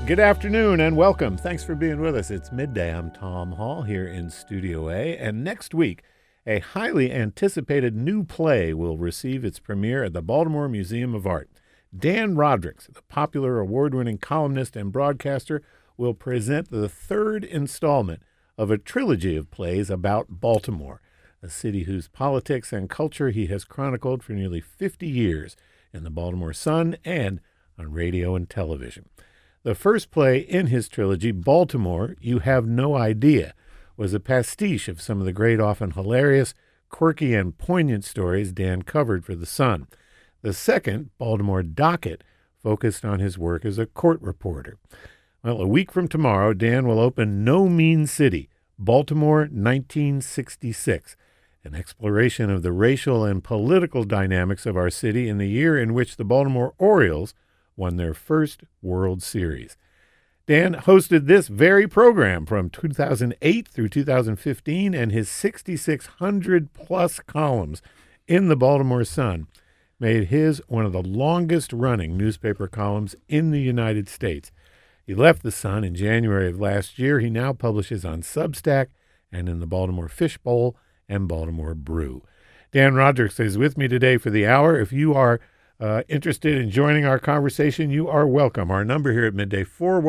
Good afternoon and welcome. Thanks for being with us. It's midday. I'm Tom Hall here in Studio A. And next week, a highly anticipated new play will receive its premiere at the Baltimore Museum of Art. Dan Rodricks, the popular award-winning columnist and broadcaster, will present the third installment of a trilogy of plays about Baltimore, a city whose politics and culture he has chronicled for nearly 50 years in the Baltimore Sun and on radio and television. The first play in his trilogy, Baltimore, You Have No Idea, was a pastiche of some of the great, often hilarious, quirky, and poignant stories Dan covered for The Sun. The second, Baltimore Docket, focused on his work as a court reporter. Well, a week from tomorrow, Dan will open No Mean City, Baltimore 1966, an exploration of the racial and political dynamics of our city in the year in which the Baltimore Orioles won their first World Series. Dan hosted this very program from 2008 through 2015, and his 6,600-plus columns in the Baltimore Sun made his one of the longest-running newspaper columns in the United States. He left the Sun in January of last year. He now publishes on Substack and in the Baltimore Fishbowl and Baltimore Brew. Dan Rodricks is with me today for the hour. If you are interested in joining our conversation, you are welcome. Our number here at Midday,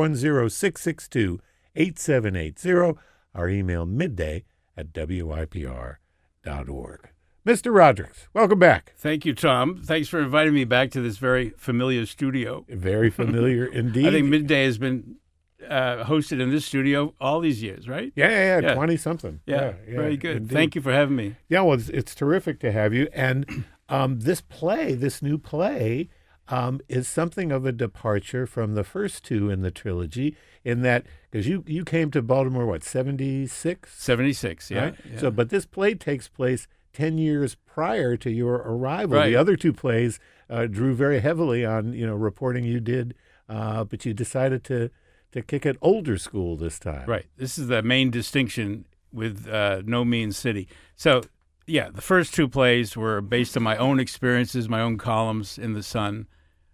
410-662-8780. Our email, midday@wipr.org. Mr. Rodricks, welcome back. Thank you, Tom. Thanks for inviting me back to this very familiar studio. Very familiar indeed. I think Midday has been hosted in this studio all these years, right? Yeah. 20-something. Yeah, very good. Indeed. Thank you for having me. Yeah, well, it's terrific to have you. And this new play, is something of a departure from the first two in the trilogy, in that, because you came to Baltimore, 76? 76, yeah. Right? Yeah. So, but this play takes place 10 years prior to your arrival. Right. The other two plays drew very heavily on, reporting you did, but you decided to kick it older school this time. Right. This is the main distinction with No Mean City. So, yeah, the first two plays were based on my own experiences, my own columns in the Sun,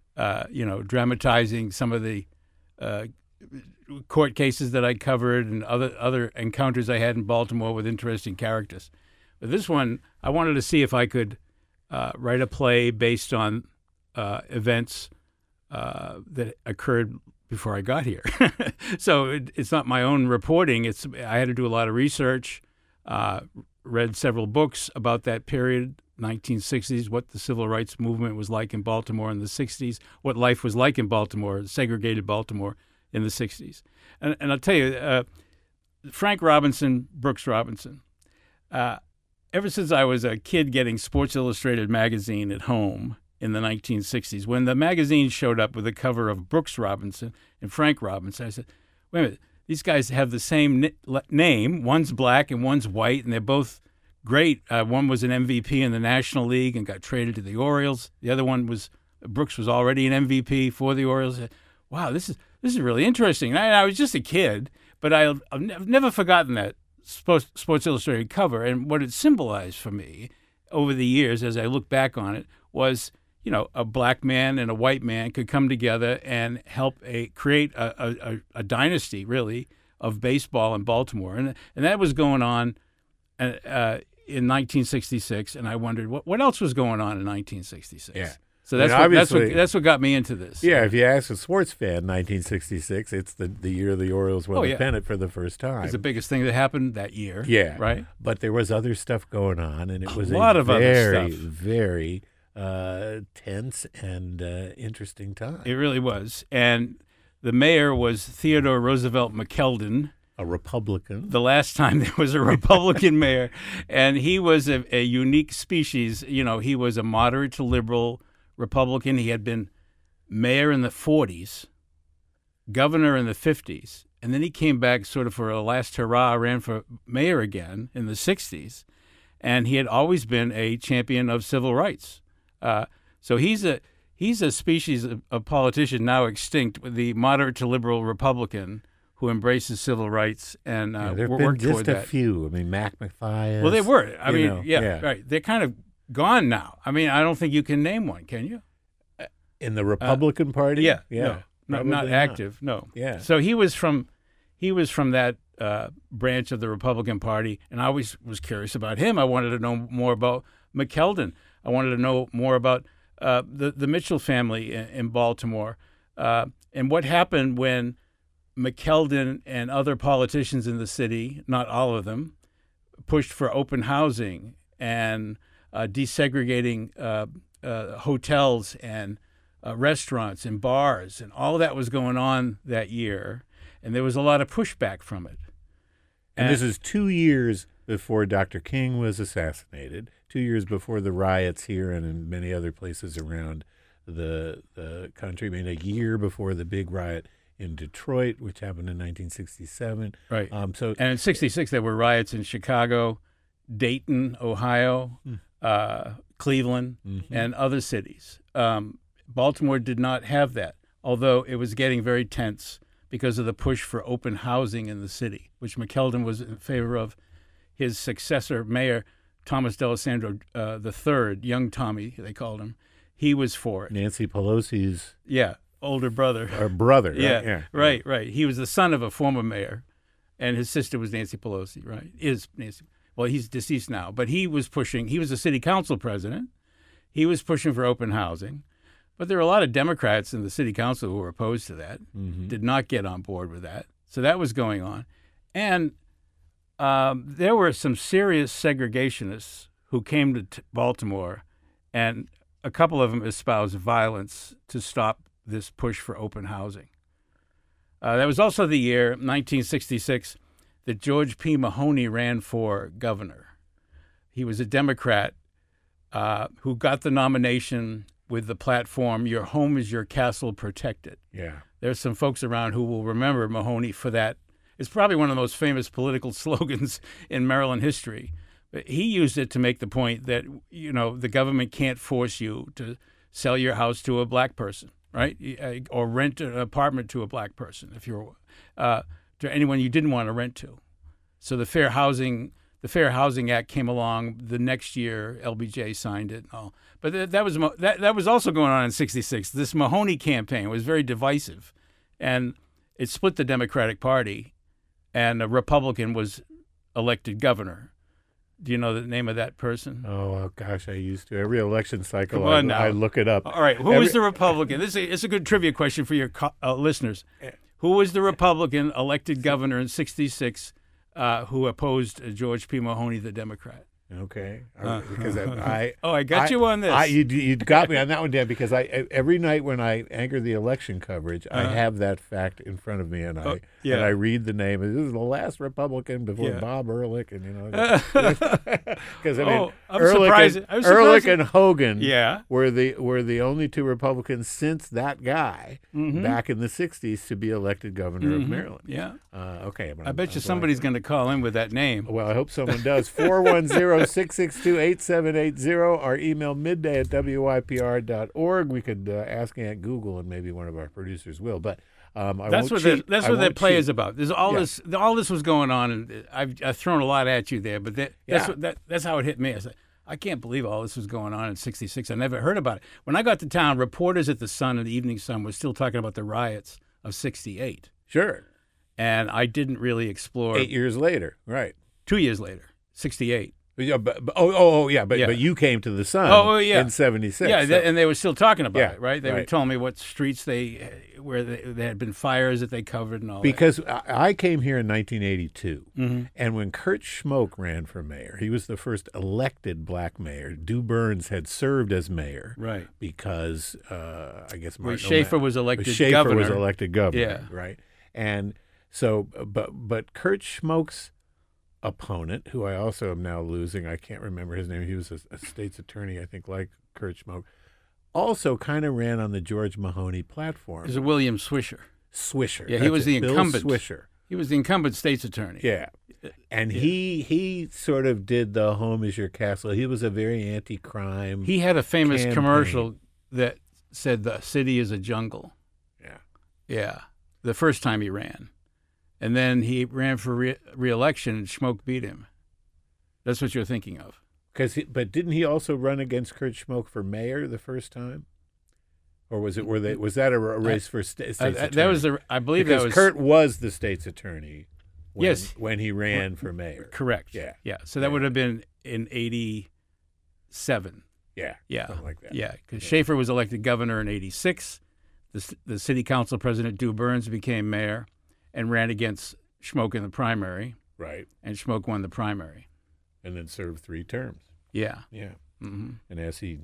dramatizing some of the court cases that I covered and other encounters I had in Baltimore with interesting characters. But this one, I wanted to see if I could write a play based on events that occurred before I got here. So it's not my own reporting. I had to do a lot of research, read several books about that period, 1960s, what the civil rights movement was like in Baltimore in the 60s, what life was like in Baltimore, segregated Baltimore in the 60s. And I'll tell you, Frank Robinson, Brooks Robinson, ever since I was a kid getting Sports Illustrated magazine at home in the 1960s, when the magazine showed up with a cover of Brooks Robinson and Frank Robinson, I said, wait a minute, these guys have the same name. One's black and one's white, and they're both great. One was an MVP in the National League and got traded to the Orioles. The other one Brooks was already an MVP for the Orioles. Wow, this is really interesting. I was just a kid, but I've never forgotten that Sports Illustrated cover, and what it symbolized for me over the years as I look back on it was, a black man and a white man could come together and help create a dynasty, really, of baseball in Baltimore. And that was going on in 1966, and I wondered what else was going on in 1966. Yeah. So that's what got me into this. Yeah, if you ask a sports fan, 1966, it's the year the Orioles won the pennant for the first time. It was the biggest thing that happened that year. Yeah. Right? But there was other stuff going on, and it was a lot of other stuff. Very tense and interesting time. It really was. And the mayor was Theodore Roosevelt McKeldin, a Republican. The last time there was a Republican mayor, and he was a unique species. He was a moderate to liberal Republican. He had been mayor in the 40s, governor in the 50s, and then he came back sort of for a last hurrah, ran for mayor again in the 60s, and he had always been a champion of civil rights. So he's a species of politician now extinct, with the moderate to liberal Republican who embraces civil rights and there have work been toward that. just a few. I mean, Mac Mathias. Well, they were. I mean, yeah, right. They're kind of gone now. I mean, I don't think you can name one, can you? In the Republican Party? Yeah. not Probably active. No. Yeah. So he was from that branch of the Republican Party, and I always was curious about him. I wanted to know more about McKeldin. I wanted to know more about the Mitchell family in Baltimore, and what happened when McKeldin and other politicians in the city, not all of them, pushed for open housing and desegregating hotels and restaurants and bars, and all that was going on that year, and there was a lot of pushback from it. And this is 2 years before Dr. King was assassinated, 2 years before the riots here and in many other places around the country. I mean, a year before the big riot in Detroit, which happened in 1967. Right. And in '66, there were riots in Chicago, Dayton, Ohio, Cleveland, and other cities. Baltimore did not have that, although it was getting very tense because of the push for open housing in the city, which McKeldin was in favor of. His successor, Mayor Thomas D'Alessandro III, young Tommy, they called him, he was for it. Nancy Pelosi's older brother. Or brother. Right? Right. He was the son of a former mayor, and his sister was Nancy Pelosi, right? Is Nancy. Well, he's deceased now, but he was a city council president. He was pushing for open housing. But there were a lot of Democrats in the city council who were opposed to that, did not get on board with that. So that was going on. And there were some serious segregationists who came to Baltimore, and a couple of them espoused violence to stop this push for open housing. That was also the year, 1966, that George P. Mahoney ran for governor. He was a Democrat who got the nomination with the platform, "Your home is your castle, protect it." Yeah. There's some folks around who will remember Mahoney for that. It's probably one of the most famous political slogans in Maryland history. But he used it to make the point that, the government can't force you to sell your house to a black person, right? Or rent an apartment to a black person if you're to anyone you didn't want to rent to. So the Fair Housing Act came along the next year. LBJ signed it and all. But that was also going on in '66. This Mahoney campaign was very divisive, and it split the Democratic Party, and a Republican was elected governor. Do you know the name of that person? Oh, gosh, I used to. Every election cycle, Come on now. I look it up. All right, who was the Republican? It's a good trivia question for your listeners. Who was the Republican elected governor in '66 who opposed George P. Mahoney, the Democrat? Okay, because I got you on this. You got me on that one, Dan. Because every night when I anchor the election coverage, I have that fact in front of me, and I read the name. This is the last Republican before Bob Ehrlich, and because Ehrlich and Hogan were the only two Republicans since that guy back in the '60s to be elected governor of Maryland. Yeah. Okay. I bet you somebody's going to call in with that name. Well, I hope someone does. 410-662-8780. Our email midday@wypr.org. We could ask Aunt Google, and maybe one of our producers will. But that's what that play is about. There's all this. All this was going on, and I've thrown a lot at you there. But that's how it hit me. I said, I can't believe all this was going on in '66. I never heard about it. When I got to town, reporters at the Sun and the Evening Sun were still talking about the riots of '68. Sure. And I didn't really explore. 8 years later, right? 2 years later, '68. Yeah, but you came to the Sun in '76. Yeah, and they were still talking about it, right? They were telling me what streets where there had been fires that they covered and all because that. Because I came here in 1982, and when Kurt Schmoke ran for mayor, he was the first elected black mayor. Dew Burns had served as mayor, right? Because I guess Schaefer was elected governor. Yeah, right. And so, but Kurt Schmoke's opponent, who I also am now losing, I can't remember his name. He was a state's attorney, I think, like Kurt Schmoke, also kind of ran on the George Mahoney platform. It was a William Swisher. Yeah, he was the incumbent. Bill Swisher. He was the incumbent state's attorney. Yeah. And he sort of did the home is your castle. He was a very anti-crime. He had a famous commercial that said the city is a jungle. Yeah. Yeah. The first time he ran. And then he ran for re-election, and Schmoke beat him. That's what you're thinking of. But didn't he also run against Kurt Schmoke for mayor the first time? Or was it? Was that a race for state's attorney? That was I believe because that was Kurt was the state's attorney. Yes, when he ran for mayor. Correct. Yeah. Yeah. So that would have been in 87. Yeah. Yeah. Something like that. Yeah. Because Schaefer was elected governor in 86. The city council president, Dew Burns, became mayor and ran against Schmoke in the primary. Right. And Schmoke won the primary. And then served 3 terms. Yeah. Yeah. Mm-hmm. And as he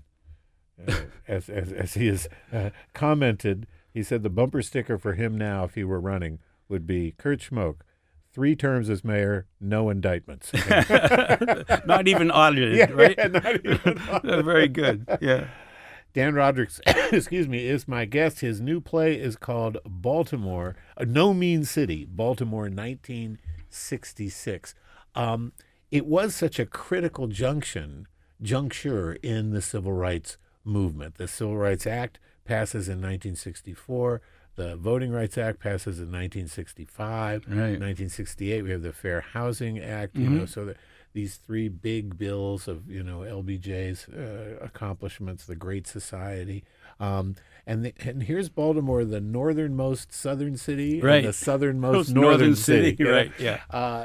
has commented, he said the bumper sticker for him now, if he were running, would be Kurt Schmoke, 3 terms as mayor, no indictments. Not even audited, yeah, right? Yeah, not even audited. Very good. Yeah. Dan Roderick, is my guest. His new play is called Baltimore, No Mean City, Baltimore 1966. It was such a critical juncture in the civil rights movement. The Civil Rights Act passes in 1964. The Voting Rights Act passes in 1965. Right. 1968, we have the Fair Housing Act. Mm-hmm. You know, so these 3 big bills of LBJ's accomplishments, the Great Society, and here's Baltimore, the northernmost southern city, right, and the southernmost northern city, right? Yeah,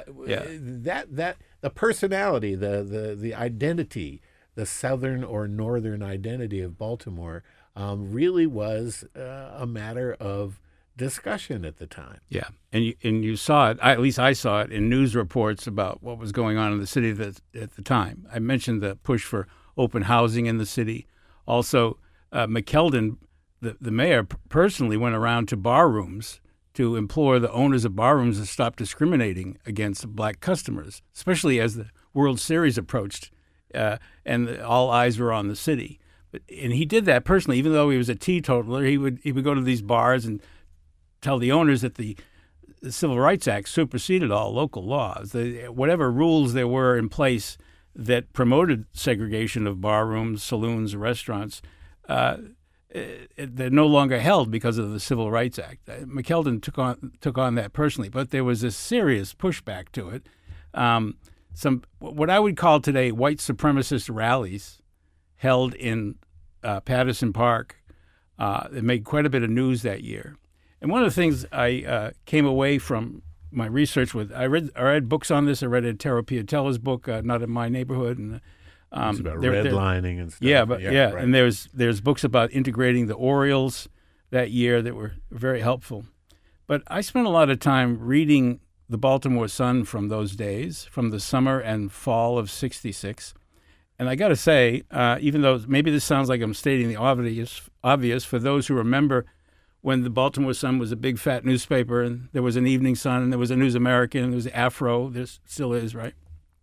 That the personality, the identity, the southern or northern identity of Baltimore really was a matter of discussion at the time. Yeah, and you saw it. At least I saw it in news reports about what was going on in the city at the time. I mentioned the push for open housing in the city. Also, McKeldin, the mayor, personally went around to bar rooms to implore the owners of bar rooms to stop discriminating against black customers, especially as the World Series approached, and all eyes were on the city. And he did that personally, even though he was a teetotaler. He would go to these bars and tell the owners that the Civil Rights Act superseded all local laws. Whatever rules there were in place that promoted segregation of bar rooms, saloons, restaurants, they're no longer held because of the Civil Rights Act. McKeldin took on that personally, but there was a serious pushback to it. Some what I would call today white supremacist rallies held in Patterson Park. They made quite a bit of news that year. And one of the things I came away from my research with, I read books on this. I read Tero Piatella's book, Not in My Neighborhood, and it's about redlining and stuff. Yeah, right. And there's books about integrating the Orioles that year that were very helpful. But I spent a lot of time reading the Baltimore Sun from those days, from the summer and fall of '66. And I got to say, even though maybe this sounds like I'm stating the obvious for those who remember when the Baltimore Sun was a big fat newspaper and there was an Evening Sun and there was a News American and there was Afro, there still is, right?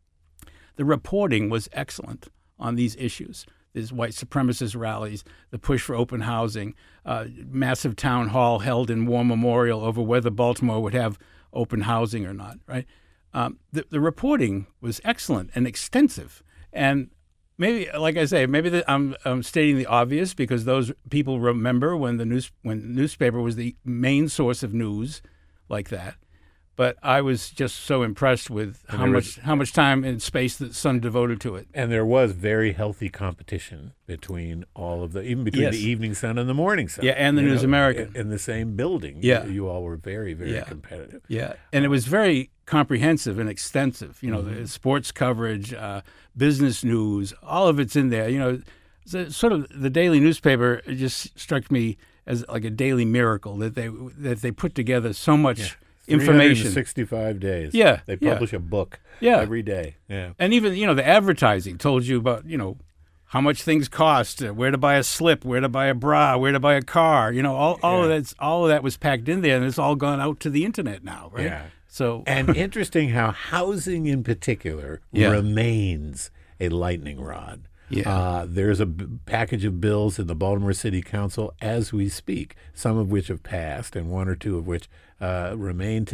The reporting was excellent on these issues, these white supremacist rallies, the push for open housing, massive town hall held in War Memorial over whether Baltimore would have open housing or not, right? The reporting was excellent and extensive. And maybe, like I say, maybe I'm stating the obvious because those people remember when the newspaper was the main source of news like that. But I was just so impressed with how much time and space the Sun devoted to it. And there was very healthy competition between the Evening Sun and the Morning Sun. Yeah, and the News American. In the same building. Yeah. You all were very, very competitive. Yeah, and it was very comprehensive and extensive. The sports coverage, business news, all of it's in there. Sort of the daily newspaper, it just struck me as like a daily miracle that they put together so much information. 365 days. Yeah. They publish a book every day. Yeah. And even, the advertising told you about, how much things cost, where to buy a slip, where to buy a bra, where to buy a car. All of that was packed in there, and it's all gone out to the internet now, right? Yeah. So and interesting how housing in particular remains a lightning rod. Yeah. There's a package of bills in the Baltimore City Council as we speak, some of which have passed and one or two of which remain to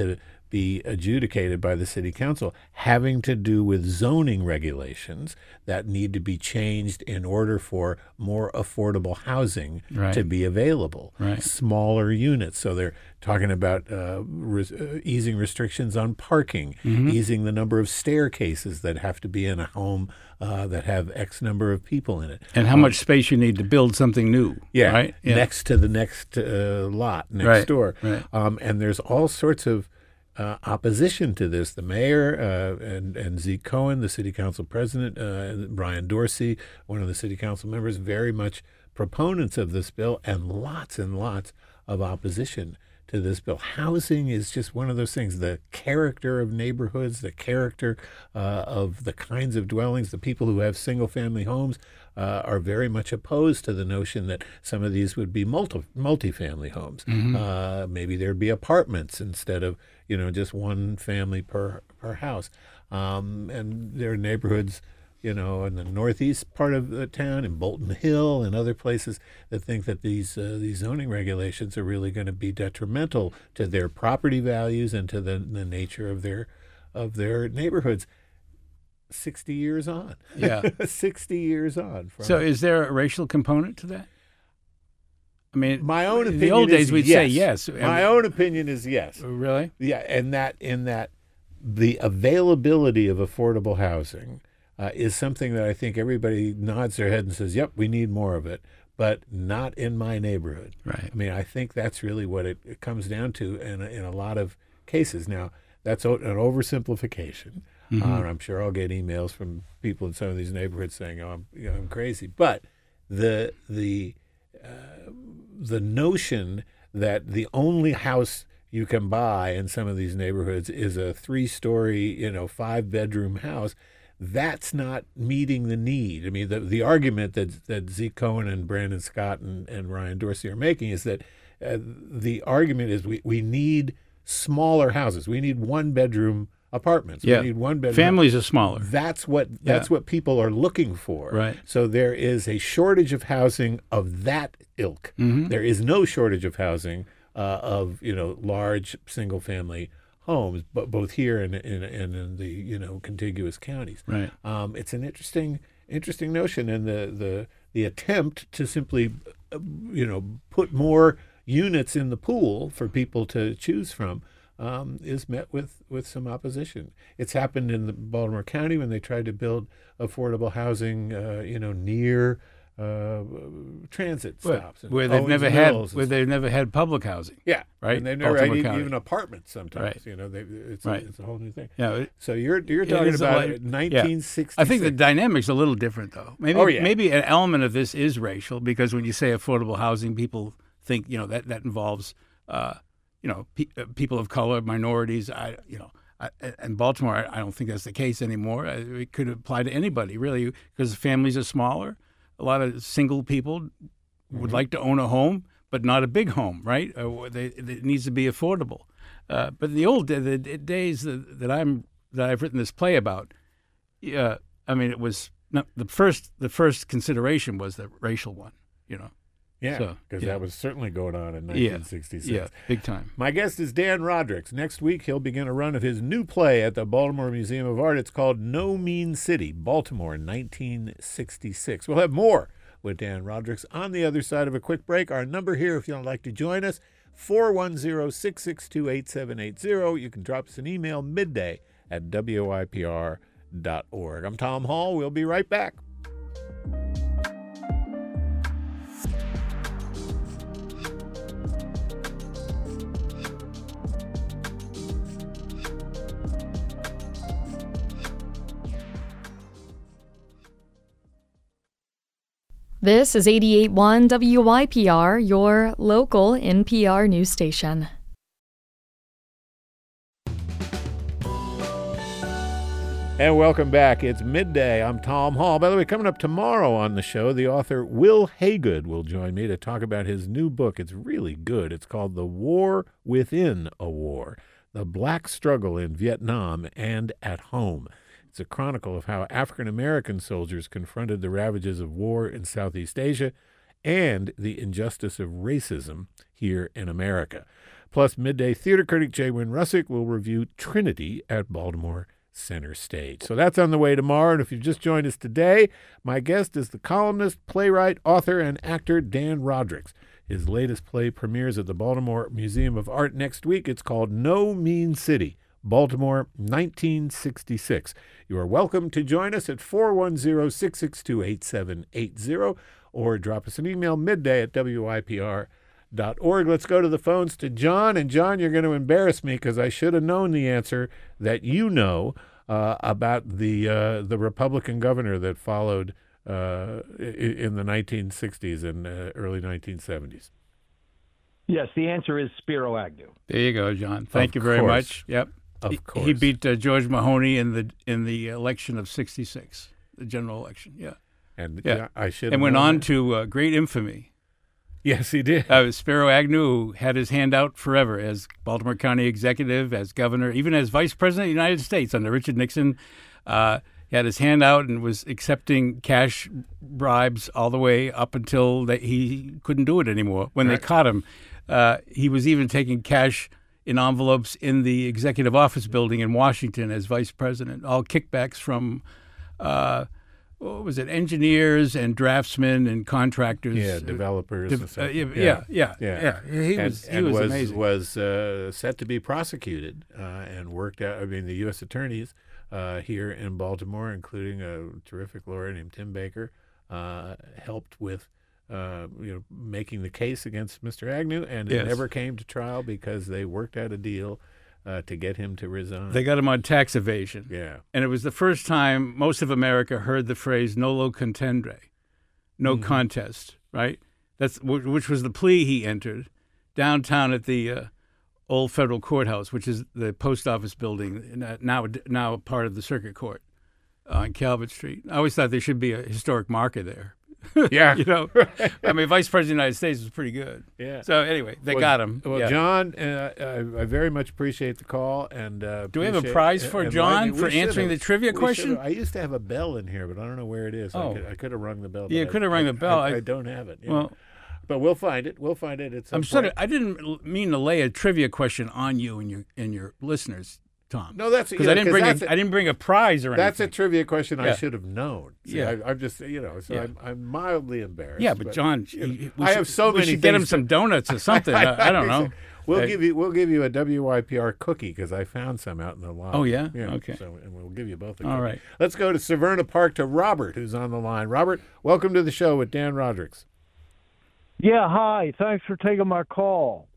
be adjudicated by the city council, having to do with zoning regulations that need to be changed in order for more affordable housing to be available, smaller units. So they're talking about easing restrictions on parking, easing the number of staircases that have to be in a home that have X number of people in it. And how much space you need to build something new. Next to the next lot next door. And there's all sorts of opposition to this. The mayor and Zeke Cohen, the city council president, Brian Dorsey, one of the city council members, very much proponents of this bill, and lots of opposition to this bill. Housing is just one of those things. The character of neighborhoods, the character of the kinds of dwellings, the people who have single-family homes are very much opposed to the notion that some of these would be multi-family homes. Maybe there'd be apartments instead of just one family per house. And there are neighborhoods in the northeast part of the town, in Bolton Hill and other places, that think that these zoning regulations are really going to be detrimental to their property values and to the nature of their neighborhoods. 60 years on. 60 years on. So is there a racial component to that? I mean, my own opinion in the old days we'd say yes. My own opinion is yes. Really? Yeah, and in that the availability of affordable housing is something that I think everybody nods their head and says, yep, we need more of it, but not in my neighborhood. Right. I mean, I think that's really what it comes down to in a lot of cases. Now, that's an oversimplification. I'm sure I'll get emails from people in some of these neighborhoods saying, "Oh, I'm crazy." But the notion that the only house you can buy in some of these neighborhoods is a 3-story, 5-bedroom house, that's not meeting the need. I mean, the argument that Zeke Cohen and Brandon Scott and Ryan Dorsey are making is that the argument is we need smaller houses. We need 1-bedroom apartments. Yeah. We need 1-bedroom. Families are smaller. That's what people are looking for. Right. So there is a shortage of housing of that ilk. There is no shortage of housing of large single-family homes, but both here and in the contiguous counties. Right. It's an interesting notion, and the attempt to simply put more units in the pool for people to choose from is met with some opposition. It's happened in the Baltimore County when they tried to build affordable housing, near transit stops, where they've never had public housing. Yeah, right. And they've never had even apartments. Sometimes, right. It's a whole new thing. Yeah. So you're talking about 1966. I think the dynamic's a little different, though. Maybe an element of this is racial, because when you say affordable housing, people think that involves people of color, minorities. In Baltimore, I don't think that's the case anymore. It could apply to anybody, really, because families are smaller. A lot of single people would like to own a home, but not a big home, right? It needs to be affordable. But in the days that I've written this play about, it was not, the first consideration was the racial one, Yeah, because that was certainly going on in 1966. Yeah, big time. My guest is Dan Rodricks. Next week, he'll begin a run of his new play at the Baltimore Museum of Art. It's called No Mean City, Baltimore, 1966. We'll have more with Dan Rodricks on the other side of a quick break. Our number here, if you'd like to join us, 410-662-8780. You can drop us an email, midday@WIPR.org. I'm Tom Hall. We'll be right back. This is 88.1 WIPR, your local NPR news station. And welcome back. It's midday. I'm Tom Hall. By the way, coming up tomorrow on the show, the author Will Haygood will join me to talk about his new book. It's really good. It's called The War Within a War, The Black Struggle in Vietnam and at Home. It's a chronicle of how African-American soldiers confronted the ravages of war in Southeast Asia and the injustice of racism here in America. Plus, midday theater critic Jay Wynn Russick will review Trinity at Baltimore Center Stage. So that's on the way tomorrow. And if you've just joined us today, my guest is the columnist, playwright, author, and actor Dan Rodricks. His latest play premieres at the Baltimore Museum of Art next week. It's called No Mean City, Baltimore, 1966. You are welcome to join us at 410-662-8780 or drop us an email midday@wypr.org. Let's go to the phones to John. And John, you're going to embarrass me because I should have known the answer that you know about the Republican governor that followed in the 1960s and early 1970s. Yes, the answer is Spiro Agnew. There you go, John. Thank you very much. Yep. Of course. He beat George Mahoney in the election of '66, the general election. Yeah. And Yeah. I should. And went on to great infamy. Yes, he did. Spiro Agnew, who had his hand out forever as Baltimore County executive, as governor, even as vice president of the United States under Richard Nixon. He had his hand out and was accepting cash bribes all the way up until he couldn't do it anymore. When they caught him, he was even taking cash in envelopes in the executive office building in Washington as vice president, all kickbacks from engineers and draftsmen and contractors. Yeah, developers. And stuff. Yeah. He was amazing. Was set to be prosecuted and worked out. I mean, the U.S. attorneys here in Baltimore, including a terrific lawyer named Tim Baker, helped with making the case against Mr. Agnew, and it never came to trial because they worked out a deal to get him to resign. They got him on tax evasion. Yeah. And it was the first time most of America heard the phrase nolo contendere, no contest, right? Which was the plea he entered downtown at the old federal courthouse, which is the post office building, now part of the circuit court on Calvert Street. I always thought there should be a historic marker there. Yeah. I mean, Vice President of the United States was pretty good. Yeah. So anyway, they got him. Well, yeah. John, I very much appreciate the call. And do we have a prize for John for answering the trivia question? I used to have a bell in here, but I don't know where it is. Oh. I could have rung the bell. You could have rung the bell. I don't have it. Well, but we'll find it. It's. I didn't mean to lay a trivia question on you and your listeners, Tom. No, that's because I didn't bring a prize or anything. That's a trivia question I should have known. See, yeah, I'm just I'm mildly embarrassed. Yeah, but John, I have so many. We should get him some donuts or something. I don't know. We'll give you a WYPR cookie because I found some out in the line. Oh yeah, okay. So and we'll give you both a cookie. All right. Let's go to Severna Park to Robert, who's on the line. Robert, welcome to the show with Dan Rodricks. Yeah, hi. Thanks for taking my call.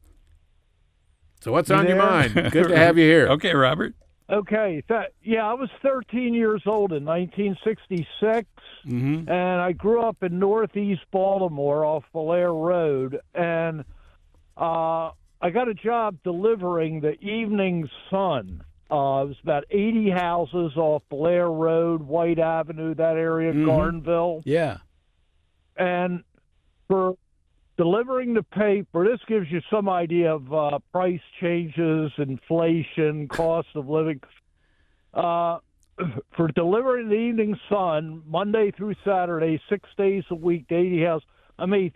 So what's on your mind? Good to have you here. Okay, Robert. Okay. I was 13 years old in 1966, and I grew up in northeast Baltimore off Belair Road, and I got a job delivering the Evening Sun. It was about 80 houses off Belair Road, White Avenue, that area, Gardenville. Yeah. And for delivering the paper, this gives you some idea of price changes, inflation, cost of living. For delivering the Evening Sun, Monday through Saturday, 6 days a week, to 80 houses, I made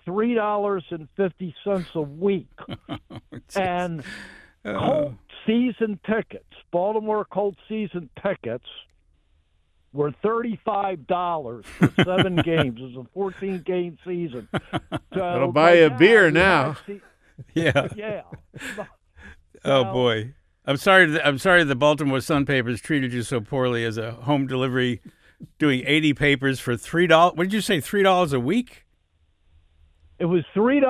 $3.50 a week. And Colt season tickets, Baltimore Colt season tickets, were $35 for 7 games. It was a 14-game season. So it'll buy you a beer now. Yeah. Yeah. Oh boy, I'm sorry the Baltimore Sun papers treated you so poorly as a home delivery, doing 80 papers for $3. What did you say? $3 a week? It was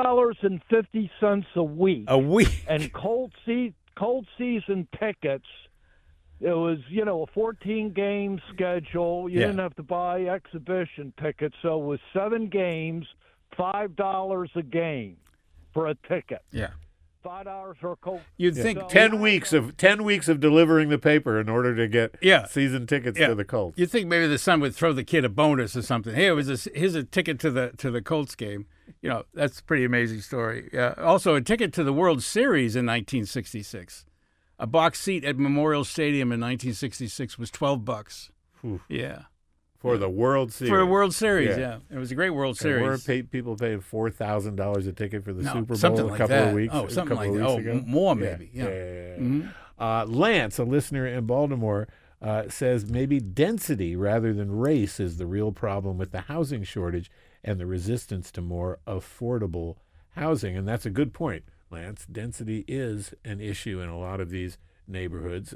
$3.50 a week. A week. And Colt season tickets. It was, a 14-game schedule. You didn't have to buy exhibition tickets. So it was 7 games, $5 a game for a ticket. Yeah. $5 for a Colt. You'd think so 10 weeks of delivering the paper in order to get season tickets to the Colts. You'd think maybe the Sun would throw the kid a bonus or something. Hey, here's a ticket to the Colts game. That's a pretty amazing story. Also, a ticket to the World Series in 1966. A box seat at Memorial Stadium in 1966 was $12. Ooh. Yeah. For the World Series. For a World Series, yeah. It was a great World Series. Weren't people paying $4,000 a ticket for the Super Bowl something a like couple that. of weeks? Oh, something like that. Ago? More maybe. Yeah. Mm-hmm. Lance, a listener in Baltimore, says maybe density rather than race is the real problem with the housing shortage and the resistance to more affordable housing. And that's a good point, Lance. Density is an issue in a lot of these neighborhoods.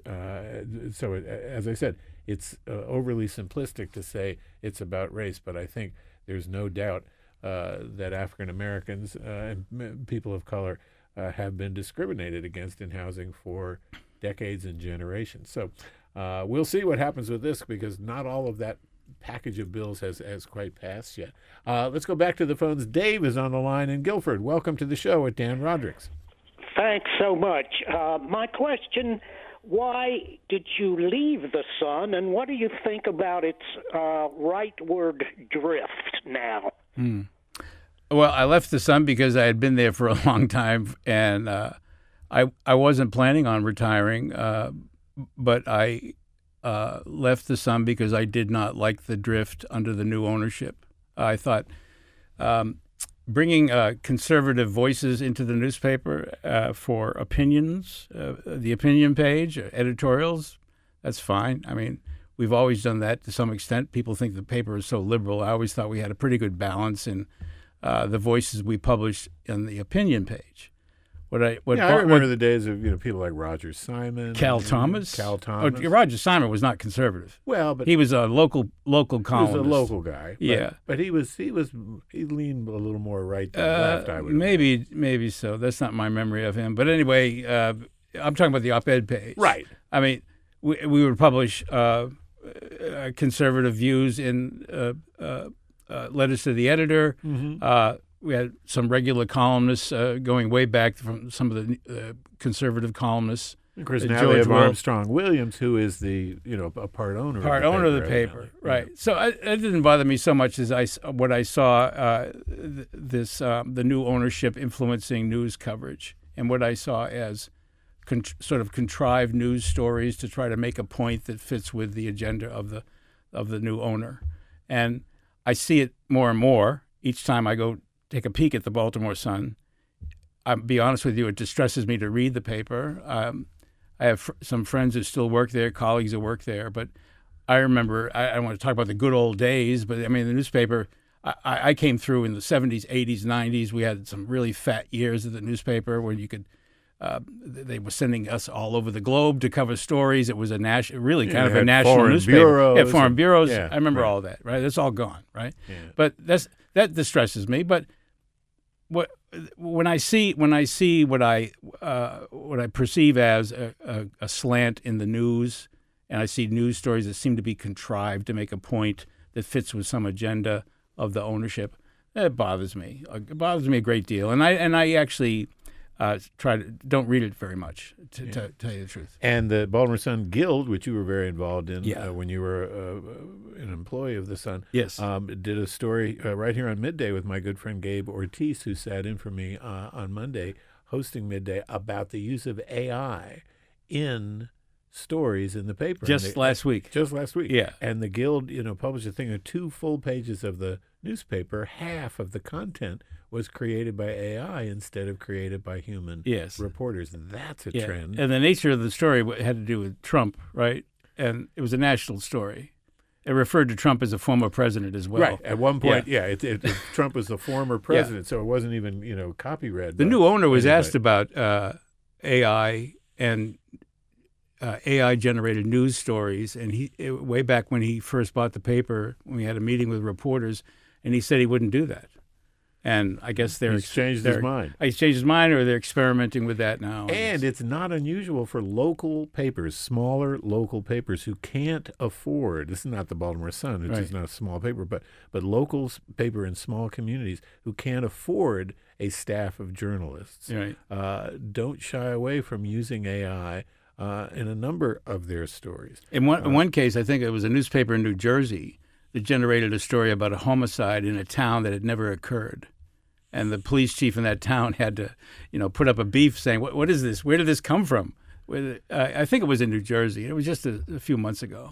As I said, it's overly simplistic to say it's about race, but I think there's no doubt that African Americans and people of color have been discriminated against in housing for decades and generations. So we'll see what happens with this, because not all of that package of bills has quite passed yet. Let's go back to the phones. Dave is on the line in Guilford. Welcome to the show with Dan Rodricks. Thanks so much. My question, why did you leave the Sun, and what do you think about its rightward drift now? Well, I left the Sun because I had been there for a long time, and I wasn't planning on retiring, but I left the Sun because I did not like the drift under the new ownership. I thought bringing conservative voices into the newspaper for opinions, the opinion page, editorials, that's fine. I mean, we've always done that to some extent. People think the paper is so liberal. I always thought we had a pretty good balance in the voices we published in the opinion page. I remember the days of people like Roger Simon, Cal Thomas. Oh, Roger Simon was not conservative. Well, but he was a local columnist. He was a local guy. But he leaned a little more right than left. I would maybe so. That's not my memory of him. But anyway, I'm talking about the op-ed page. Right. I mean, we would publish conservative views in letters to the editor. Mm-hmm. We had some regular columnists going way back from some of the conservative columnists. Of course, now we have Armstrong Williams, who is the a part owner of the paper, right? So it didn't bother me so much as what I saw the new ownership influencing news coverage, and what I saw as sort of contrived news stories to try to make a point that fits with the agenda of the new owner, and I see it more and more each time I go take a peek at the Baltimore Sun. I'll be honest with you, it distresses me to read the paper. I have some friends who still work there, colleagues who work there, but I remember, I don't want to talk about the good old days, but I mean, the newspaper, I came through in the 70s, 80s, 90s. We had some really fat years of the newspaper where you could, they were sending us all over the globe to cover stories. It was a national newspaper. Foreign bureaus. I remember all that, right? That's all gone, right? Yeah. But that distresses me. But when I see what I perceive as a slant in the news, and I see news stories that seem to be contrived to make a point that fits with some agenda of the ownership, it bothers me. It bothers me a great deal, and I actually don't read it very much to tell you the truth. And the Baltimore Sun Guild, which you were very involved in when you were an employee of the Sun, did a story right here on Midday with my good friend Gabe Ortiz, who sat in for me on Monday, hosting Midday, about the use of AI in stories in the paper. Just last week. Yeah. And the Guild, published a thing of 2 full pages of the newspaper. Half of the content was created by AI instead of created by human reporters. That's a trend. And the nature of the story had to do with Trump, right? And it was a national story. It referred to Trump as a former president as well. Right. At one point, Trump was the former president, so it wasn't even, copy-read. The new owner was asked about AI and AI-generated news stories, and way back when he first bought the paper, we had a meeting with reporters, and he said he wouldn't do that. And I guess he's changed his mind. He's changed his mind, or they're experimenting with that now. And it's not unusual for local papers, smaller local papers who can't afford. This is not the Baltimore Sun, which is not a small paper, but local paper in small communities who can't afford a staff of journalists. Right. Don't shy away from using AI in a number of their stories. In one case, I think it was a newspaper in New Jersey that generated a story about a homicide in a town that had never occurred. And the police chief in that town had to, put up a beef saying, what is this? Where did this come from? I think it was in New Jersey. It was just a few months ago.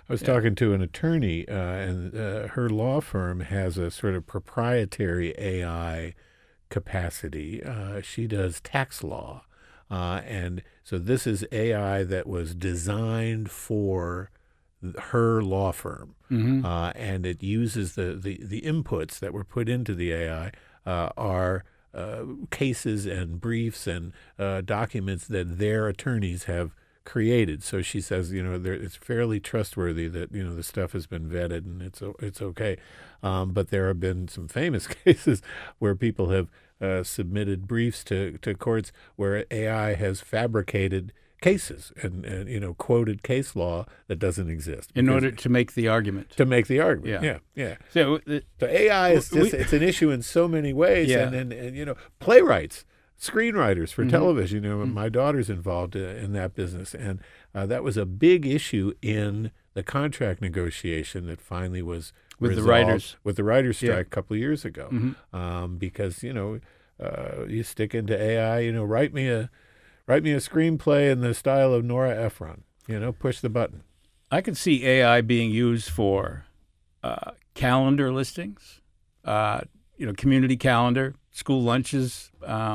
I was talking to an attorney, and her law firm has a sort of proprietary AI capacity. She does tax law. And so this is AI that was designed for her law firm. And it uses the inputs that were put into the AI are cases and briefs and documents that their attorneys have created. So she says, it's fairly trustworthy that, the stuff has been vetted and it's okay. But there have been some famous cases where people have submitted briefs to courts where AI has fabricated cases and quoted case law that doesn't exist in order to make the argument. Yeah. So AI is it's an issue in so many ways. Yeah. And playwrights, screenwriters for television. My daughter's involved in that business, and that was a big issue in the contract negotiation that finally was with resolved the writers strike a couple of years ago. Because you stick into AI, write me a screenplay in the style of Nora Ephron. Push the button. I could see AI being used for calendar listings, community calendar, school lunches.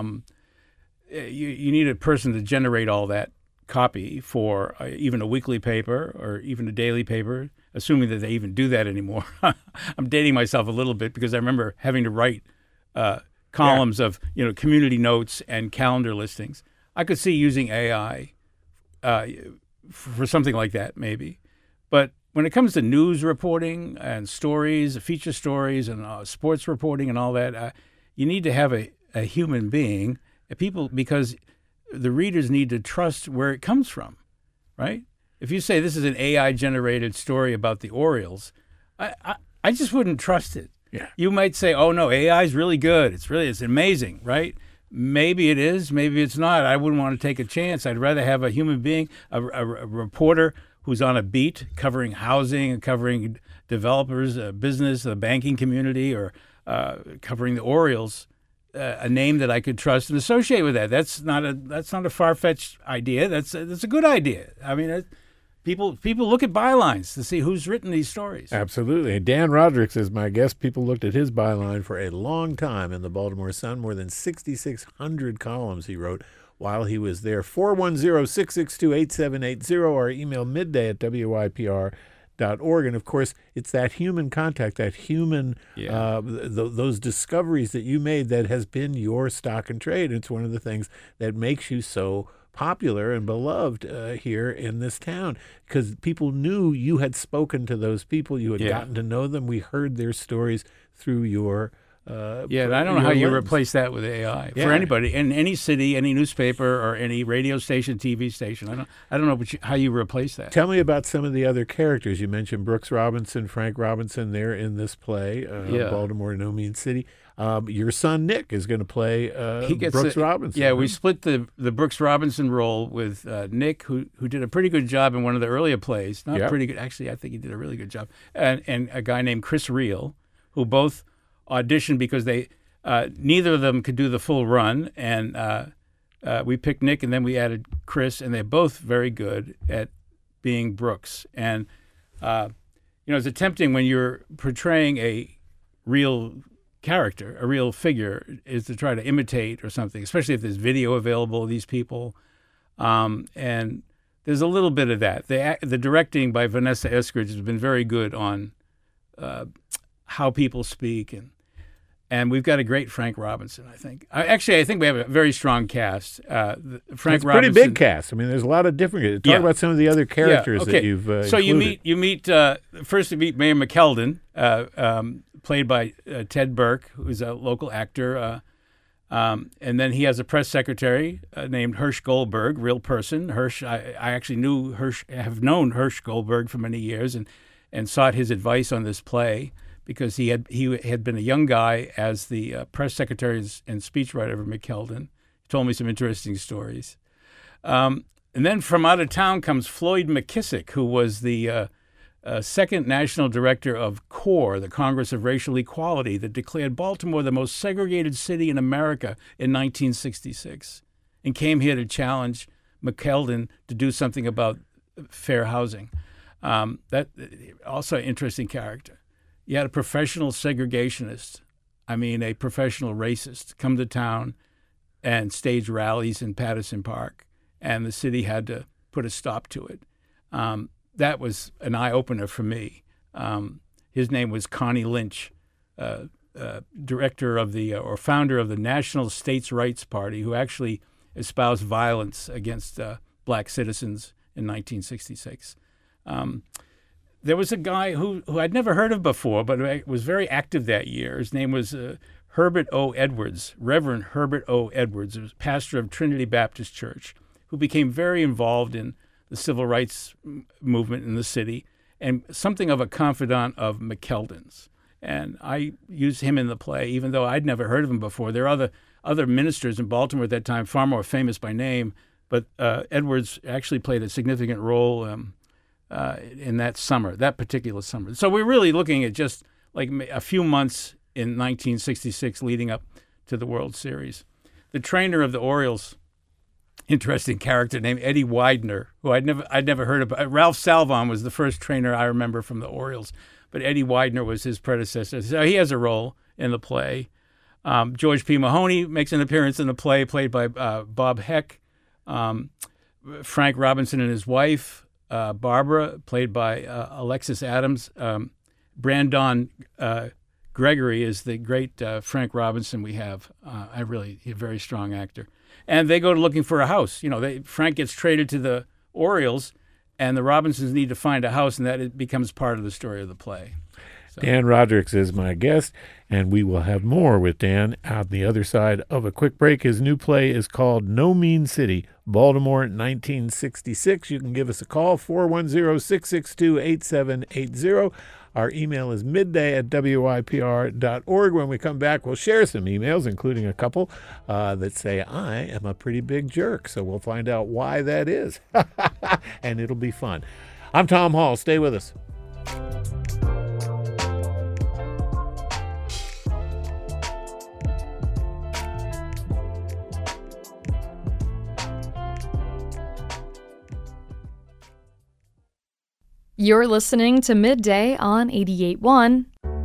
You need a person to generate all that copy for even a weekly paper or even a daily paper, assuming that they even do that anymore. I'm dating myself a little bit because I remember having to write columns of community notes and calendar listings. I could see using AI for something like that, maybe. But when it comes to news reporting and stories, feature stories, and sports reporting and all that, you need to have a human being, because the readers need to trust where it comes from, right? If you say this is an AI-generated story about the Orioles, I just wouldn't trust it. Yeah. You might say, "Oh no, AI is really good. It's amazing," right? Maybe it is, maybe it's not. I wouldn't want to take a chance. I'd rather have a human being, a reporter who's on a beat covering housing and covering developers, business, the banking community, or covering the Orioles, a name that I could trust and associate with that. That's not a far-fetched idea. That's a good idea. I mean, people look at bylines to see who's written these stories. Absolutely. And Dan Roderick is my guest. People looked at his byline for a long time in the Baltimore Sun. More than 6,600 columns he wrote while he was there. 410-662-8780 or email midday@wypr.org. And, of course, it's that human contact, that human, those discoveries that you made that has been your stock and trade. It's one of the things that makes you so popular and beloved here in this town, because people knew you had spoken to those people. You had gotten to know them. We heard their stories through your and I don't know how you replace that with AI for anybody in any city, any newspaper, or any radio station, TV station. I don't know how you replace that. Tell me about some of the other characters. You mentioned Brooks Robinson, Frank Robinson. They're in this play, Baltimore, No Mean City. Your son Nick is going to play Brooks Robinson. Yeah, we split the Brooks Robinson role with Nick, who did a pretty good job in one of the earlier plays. Not pretty good, actually. I think he did a really good job. And a guy named Chris Reel, who both auditioned because they neither of them could do the full run, and we picked Nick, and then we added Chris, and they're both very good at being Brooks. And it's tempting when you're portraying a real character, a real figure, is to try to imitate or something, especially if there's video available of these people. And there's a little bit of that. The directing by Vanessa Eskridge has been very good on how people speak, and we've got a great Frank Robinson, I think. I think we have a very strong cast. Frank Robinson, pretty big cast. I mean, there's a lot of different. Talk about some of the other characters that you've So included. you meet first you meet Mayor McKeldin, played by Ted Burke, who's a local actor, and then he has a press secretary named Hirsch Goldberg, real person. Hirsch, I actually have known Hirsch Goldberg for many years, and sought his advice on this play, because he had been a young guy as the press secretary and speechwriter for McKeldin. He told me some interesting stories. And then from out of town comes Floyd McKissick, who was the second national director of CORE, the Congress of Racial Equality, that declared Baltimore the most segregated city in America in 1966, and came here to challenge McKeldin to do something about fair housing. That also an interesting character. You had a professional segregationist, a professional racist, come to town and stage rallies in Patterson Park, and the city had to put a stop to it. That was an eye-opener for me. His name was Connie Lynch, director of or founder of the National States' Rights Party, who actually espoused violence against black citizens in 1966. There was a guy who I'd never heard of before, but was very active that year. His name was Herbert O. Edwards, Reverend Herbert O. Edwards, who was pastor of Trinity Baptist Church, who became very involved in the civil rights movement in the city and something of a confidant of McKeldin's. And I used him in the play, even though I'd never heard of him before. There are other ministers in Baltimore at that time, far more famous by name, but Edwards actually played a significant role in that particular summer. So we're really looking at just like a few months in 1966 leading up to the World Series. The trainer of the Orioles, interesting character named Eddie Widener, who I'd never heard of. Ralph Salvon was the first trainer I remember from the Orioles, but Eddie Widener was his predecessor. So he has a role in the play. George P. Mahoney makes an appearance in the play, played by Bob Heck. Frank Robinson and his wife, Barbara, played by Alexis Adams. Brandon Gregory is the great Frank Robinson we have. He's a very strong actor. And they go to looking for a house. Frank gets traded to the Orioles, and the Robinsons need to find a house, and it becomes part of the story of the play. So. Dan Rodricks is my guest, and we will have more with Dan on the other side of a quick break. His new play is called No Mean City, Baltimore 1966. You can give us a call, 410-662-8780. Our email is midday@wypr.org. When we come back, we'll share some emails, including a couple that say, I am a pretty big jerk. So we'll find out why that is. And it'll be fun. I'm Tom Hall. Stay with us. You're listening to Midday on 88.1.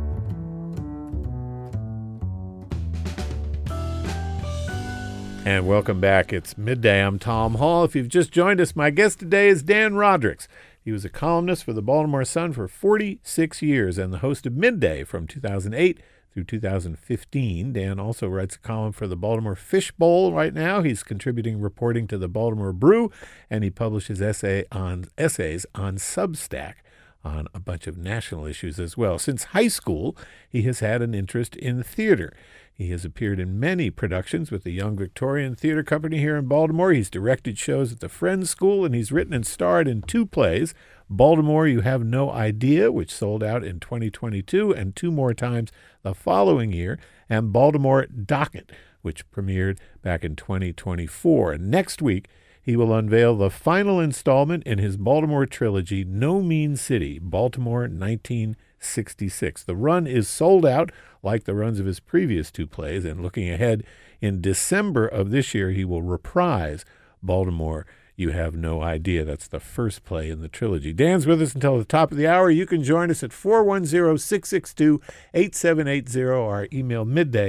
And welcome back. It's Midday. I'm Tom Hall. If you've just joined us, my guest today is Dan Rodricks. He was a columnist for the Baltimore Sun for 46 years and the host of Midday from 2008 through 2015. Dan also writes a column for the Baltimore Fish Bowl right now. He's contributing reporting to the Baltimore Brew, and he publishes essays on Substack on a bunch of national issues as well. Since high school, he has had an interest in theater. He has appeared in many productions with the Young Victorian Theater Company here in Baltimore. He's directed shows at the Friends School, and he's written and starred in 2 plays, Baltimore, You Have No Idea, which sold out in 2022, and 2 more times the following year, and Baltimore Docket, which premiered back in 2024. And next week, he will unveil the final installment in his Baltimore trilogy, No Mean City, Baltimore 1966. The run is sold out, like the runs of his previous 2 plays, and looking ahead, in December of this year, he will reprise Baltimore, You Have No Idea. That's the first play in the trilogy. Dan's with us until the top of the hour. You can join us at 410-662-8780, or email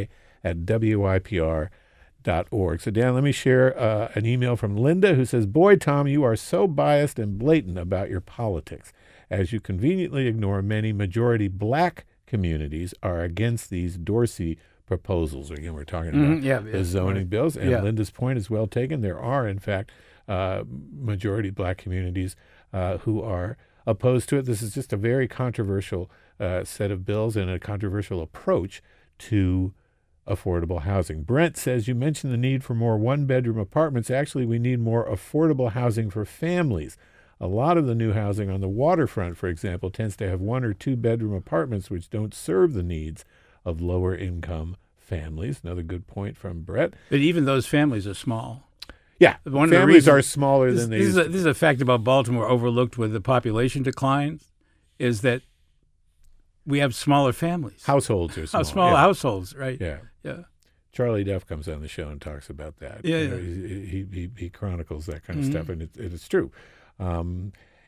midday@wypr.org. So, Dan, let me share an email from Linda who says, Boy, Tom, you are so biased and blatant about your politics, as you conveniently ignore many majority black communities are against these Dorsey proposals. Again, we're talking about the zoning bills, and Linda's point is well taken. There are, in fact, majority black communities who are opposed to it. This is just a very controversial set of bills and a controversial approach to affordable housing. Brent says, you mentioned the need for more one-bedroom apartments. Actually, we need more affordable housing for families. A lot of the new housing on the waterfront, for example, tends to have 1 or 2 bedroom apartments which don't serve the needs of lower income families. Another good point from Brett. But even those families are small. Yeah, families are smaller than they used to be. This is a fact about Baltimore overlooked with the population decline, is that we have smaller families. Households are small. Smaller households, right? Yeah. Charlie Duff comes on the show and talks about that. He chronicles that kind of stuff, and it's true.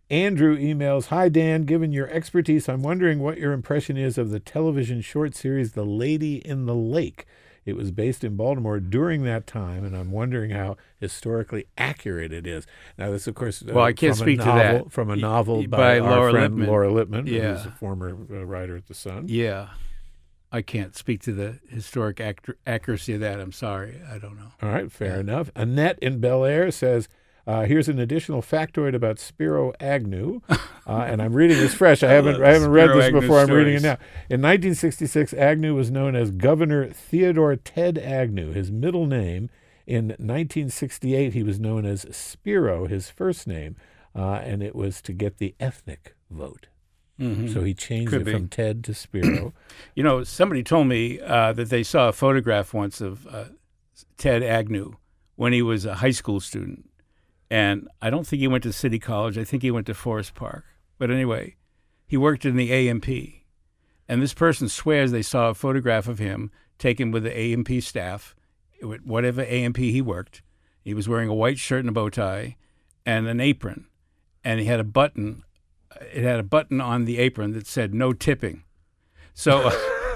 Andrew emails, "Hi, Dan. Given your expertise, I'm wondering what your impression is of the television short series The Lady in the Lake. It was based in Baltimore during that time, and I'm wondering how historically accurate it is." Now, this, of course, Well, I can't speak to that. From a novel by our Laura friend Lippman. Laura Lippman, Yeah. who's a former writer at The Sun. Yeah. I can't speak to the historic accuracy of that. I'm sorry. I don't know. All right, fair enough. Annette in Bel Air says, here's an additional factoid about Spiro Agnew, and I'm reading this fresh. I haven't read Spiro this Agnew before. I'm reading it stories. now. In 1966, Agnew was known as Governor Theodore Ted Agnew. His middle name. In 1968, he was known as Spiro, his first name, and it was to get the ethnic vote. Mm-hmm. So he changed Could it be. from Ted to Spiro. You know, somebody told me that they saw a photograph once of Ted Agnew when he was a high school student. And I don't think he went to City College. I think he went to Forest Park. But anyway, he worked in the A&P. And this person swears they saw a photograph of him taken with the A&P staff, whatever A&P he worked. He was wearing a white shirt and a bow tie and an apron. And he had a button. It had a button on the apron that said "No tipping." So,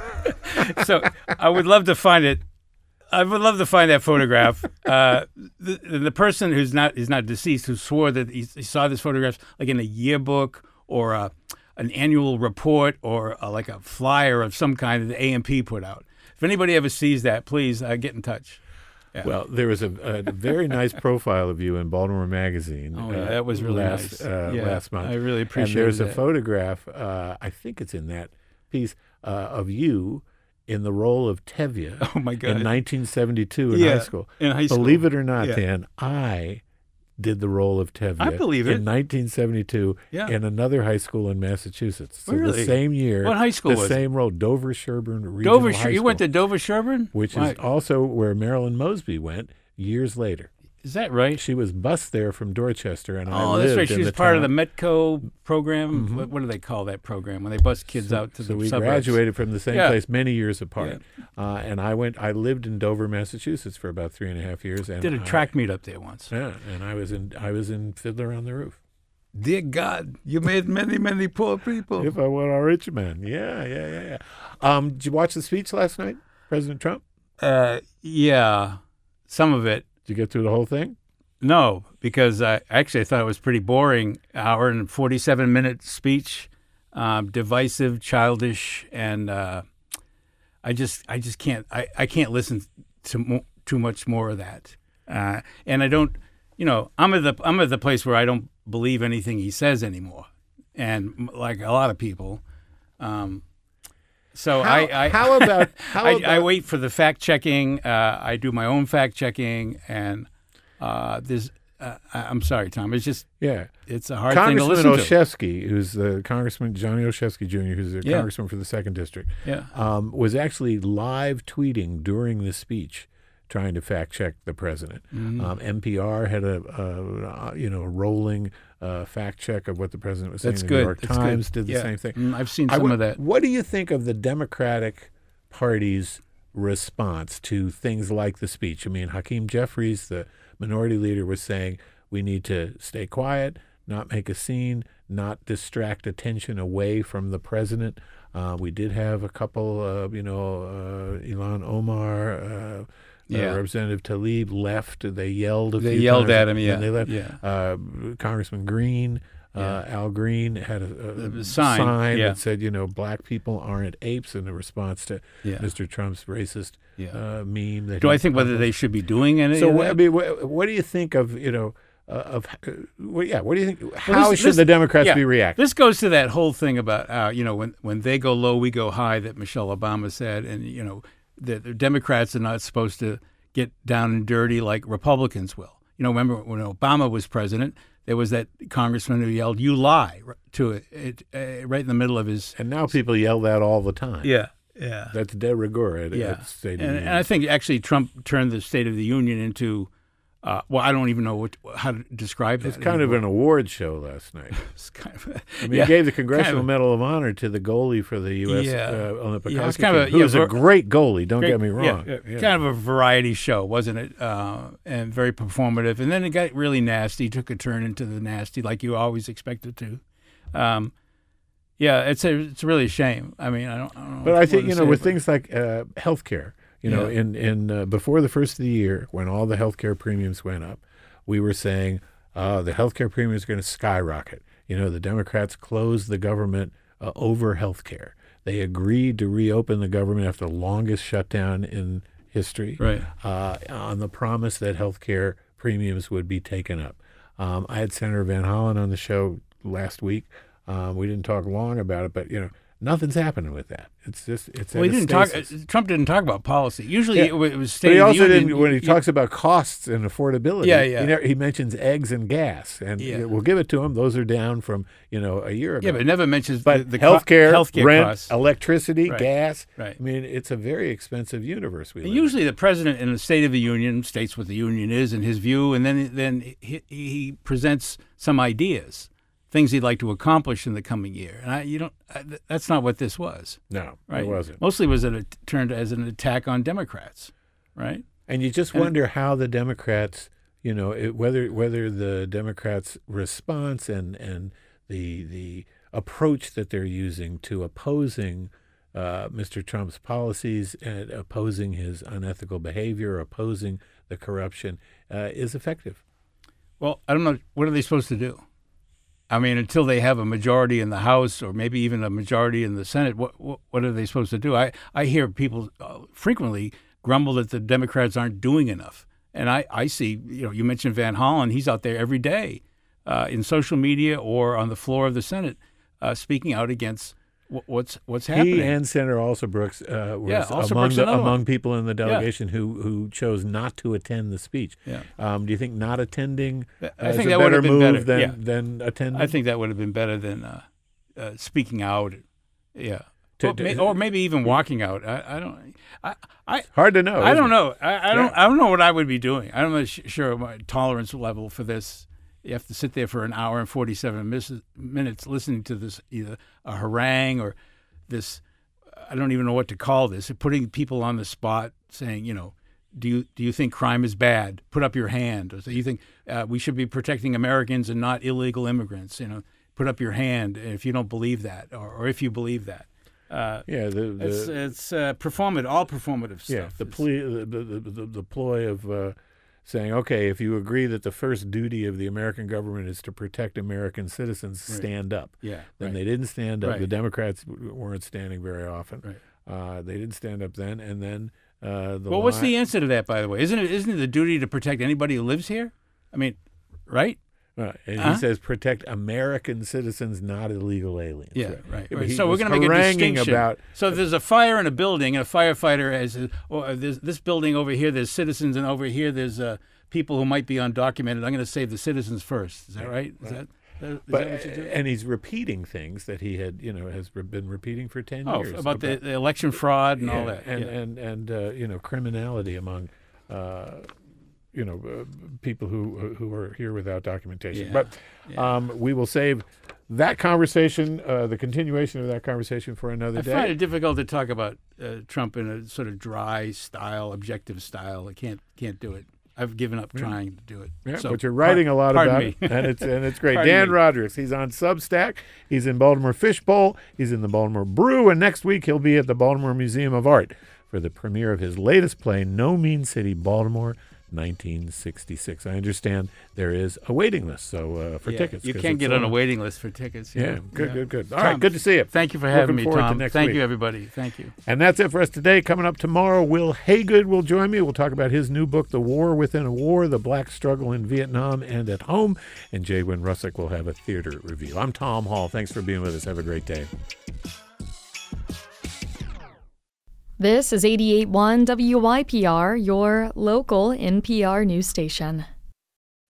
so I would love to find it. I would love to find that photograph. The person is not deceased, who swore that he saw this photograph like in a yearbook or an annual report or like a flyer of some kind that the A&P put out. If anybody ever sees that, please get in touch. Yeah. Well, there was a very nice profile of you in Baltimore Magazine. Oh, yeah, that was really last, nice. Last month. I really appreciate it. And there's a photograph, I think it's in that piece, of you in the role of Tevye Oh, my God. in 1972 in Yeah, high school. in high school. Believe it or not, Yeah. Dan, I did the role of Tevye I believe it. in 1972 Yeah. in another high school in Massachusetts. So Really? the same year. What high school the was it? same role, Dover Sherburne Regional High School. You went to Dover Sherburne? which Why? is also where Marilyn Mosby went years later. Is that right? She was bused there from Dorchester, and I Oh, lived that's right. in She was the part of the town. Metco program. What do they call that program when they bus kids out to So the we suburbs? graduated from the same Yeah. place many years apart, and I lived in Dover, Massachusetts for about 3.5 years. And Did a track meet up there once. Yeah, and I was in Fiddler on the Roof. Dear God, you made many poor people. If I were a rich man, yeah. Did you watch the speech last night, President Trump? Yeah, some of it. Did you get through the whole thing? No, because I thought it was pretty boring. Hour and 47-minute speech, divisive, childish, and I just can't. I can't listen to too much more of that. And I don't. You know, I'm at the place where I don't believe anything he says anymore, and like a lot of people. So How about I wait for the fact checking. I do my own fact checking, and there's. I'm sorry, Tom. It's just it's a hard thing to Congressman listen to. Olszewski, who's the Congressman Johnny Olszewski Jr., who's the congressman for the 2nd District, was actually live tweeting during the speech, trying to fact check the president. NPR had a rolling fact check of what the president was saying. That's the good. New York That's Times good. did the same thing. I've seen some of that. What do you think of the Democratic Party's response to things like the speech? I mean, Hakeem Jeffries, the minority leader, was saying we need to stay quiet, not make a scene, not distract attention away from the president. We did have a couple of, Ilhan Omar, Representative Tlaib left. They yelled a few times. They yelled at him, and they left. Yeah. Congressman Green, Al Green, had a sign that said, black people aren't apes, in a responance to Yeah. Mr. Trump's racist meme. That Do he I think whether published. they should be doing any So of what, that? I mean, what do you think of what do you think? How should the Democrats be reacting? This goes to that whole thing about when they go low, we go high, that Michelle Obama said, and the Democrats are not supposed to get down and dirty like Republicans will. Remember when Obama was president, there was that congressman who yelled "You lie" to it right in the middle of his. And now people yell that all the time. Yeah. That's de rigueur at State of the Union. And I think actually Trump turned the State of the Union into well, I don't even know how to describe that. It's kind of an award show last night. It's kind of, I mean, he gave the Congressional Medal of Honor to the goalie for the U.S. Olympic Yeah, hockey it's kind of team, who was a great goalie, don't get me wrong. Kind of a variety show, wasn't it? And very performative. And then it got really nasty, took a turn into the nasty like you always expect it to. It's really a shame. I mean, I don't know. But I think, with things like healthcare, in before the first of the year, when all the healthcare premiums went up, we were saying the healthcare premium is going to skyrocket. The Democrats closed the government over healthcare. They agreed to reopen the government after the longest shutdown in history, right? On the promise that healthcare premiums would be taken up. I had Senator Van Hollen on the show last week. We didn't talk long about it, but nothing's happening with that. It's just Trump didn't talk about policy. Usually it was State but he of the also Union. didn't when he talks about costs and affordability. He mentions eggs and gas, and we'll give it to him. Those are down from a year ago. Yeah, but it never mentions the healthcare rent, costs. Electricity, gas. Right. I mean, it's a very expensive universe we live usually the president in the State of the Union states what the union is and his view, and then he presents some ideas. Things he'd like to accomplish in the coming year, and that's not what this was. No, right? It wasn't. Mostly was it turned as an attack on Democrats, right? And you just wonder how the Democrats, whether the Democrats' response and the approach that they're using to opposing Mr. Trump's policies and opposing his unethical behavior, opposing the corruption, is effective. Well, I don't know. What are they supposed to do? I mean, until they have a majority in the House or maybe even a majority in the Senate, what are they supposed to do? I hear people frequently grumble that the Democrats aren't doing enough. And I see, you mentioned Van Hollen. He's out there every day in social media or on the floor of the Senate speaking out against what's happening. He and Senator Alsobrooks was among people in the delegation who chose not to attend the speech. Yeah. Do you think not attending is a better move than attending? I think that would have been better than speaking out. Yeah. Or maybe even walking out. I don't. Hard to know. I don't know. I don't know what I would be doing. I'm not sure my tolerance level for this. You have to sit there for an hour and 47 minutes listening to this, either a harangue or this, I don't even know what to call this, putting people on the spot saying, do you think crime is bad? Put up your hand. Or do you think we should be protecting Americans and not illegal immigrants? Put up your hand if you don't believe that or if you believe that. It's performative, all performative stuff. Yeah, the ploy of saying, okay, if you agree that the first duty of the American government is to protect American citizens, stand up. Yeah, then they didn't stand up. Right. The Democrats weren't standing very often. Right. They didn't stand up then, and then what's the answer to that, by the way? Isn't it the duty to protect anybody who lives here? I mean, right? Right. And he says protect American citizens, not illegal aliens. Yeah, right. So we're going to make a distinction. So if there's a fire in a building and a firefighter has, there's this building over here, there's citizens, and over here there's people who might be undocumented. I'm going to save the citizens first. Is that right? Is that what you do? And he's repeating things that he had, has been repeating for 10 years. About the election fraud and all that. And criminality among people who are here without documentation. Yeah. But we will save that conversation, the continuation of that conversation, for another day. I find it difficult to talk about Trump in a sort of dry style, objective style. I can't do it. I've given up trying to do it. Yeah, so, but you're writing a lot about it, and it's great. Dan Roderick, he's on Substack. He's in Baltimore Fishbowl. He's in the Baltimore Brew, and next week he'll be at the Baltimore Museum of Art for the premiere of his latest play, No Mean City, Baltimore, 1966. I understand there is a waiting list for tickets. You can't get on a waiting list for tickets. Yeah, good. All right, good to see you. Thank you for having me, Tom. Thank you, everybody. Thank you. And that's it for us today. Coming up tomorrow, Will Haygood will join me. We'll talk about his new book, The War Within a War, The Black Struggle in Vietnam and at Home. And Jadwin Russick will have a theater review. I'm Tom Hall. Thanks for being with us. Have a great day. This is 88.1 WYPR, your local NPR news station.